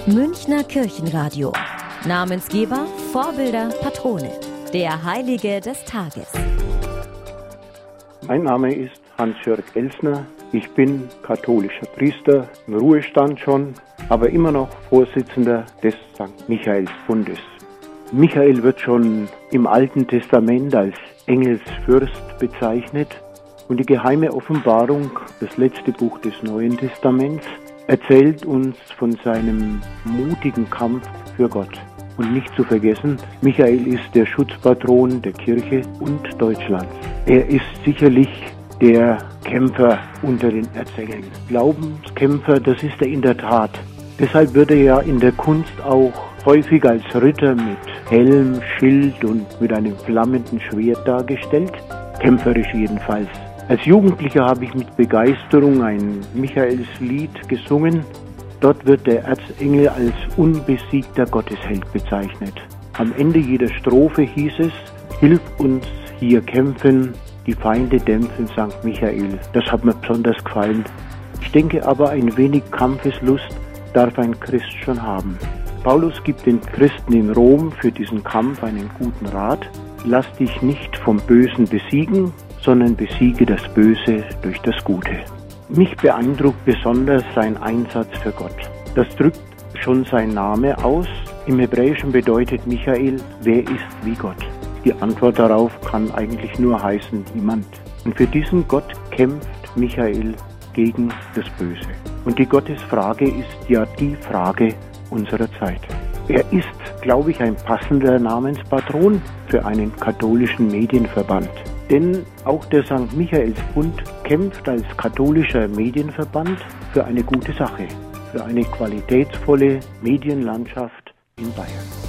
Münchner Kirchenradio. Namensgeber, Vorbilder, Patrone. Der Heilige des Tages. Mein Name ist Hans-Jörg Elsner. Ich bin katholischer Priester, im Ruhestand schon, aber immer noch Vorsitzender des St. Michaelsbundes. Michael wird schon im Alten Testament als Engelsfürst bezeichnet und die geheime Offenbarung, das letzte Buch des Neuen Testaments, erzählt uns von seinem mutigen Kampf für Gott. Und nicht zu vergessen, Michael ist der Schutzpatron der Kirche und Deutschlands. Er ist sicherlich der Kämpfer unter den Erzählern. Glaubenskämpfer, das ist er in der Tat. Deshalb wird er ja in der Kunst auch häufig als Ritter mit Helm, Schild und mit einem flammenden Schwert dargestellt, kämpferisch jedenfalls. Als Jugendlicher habe ich mit Begeisterung ein Michaelslied gesungen. Dort wird der Erzengel als unbesiegter Gottesheld bezeichnet. Am Ende jeder Strophe hieß es: Hilf uns hier kämpfen, die Feinde dämpfen, St. Michael. Das hat mir besonders gefallen. Ich denke aber, ein wenig Kampfeslust darf ein Christ schon haben. Paulus gibt den Christen in Rom für diesen Kampf einen guten Rat. Lass dich nicht vom Bösen besiegen, sondern besiege das Böse durch das Gute. Mich beeindruckt besonders sein Einsatz für Gott. Das drückt schon sein Name aus. Im Hebräischen bedeutet Michael, wer ist wie Gott? Die Antwort darauf kann eigentlich nur heißen, niemand. Und für diesen Gott kämpft Michael gegen das Böse. Und die Gottesfrage ist ja die Frage unserer Zeit. Er ist, glaube ich, ein passender Namenspatron für einen katholischen Medienverband. Denn auch der St. Michaelsbund kämpft als katholischer Medienverband für eine gute Sache, für eine qualitätsvolle Medienlandschaft in Bayern.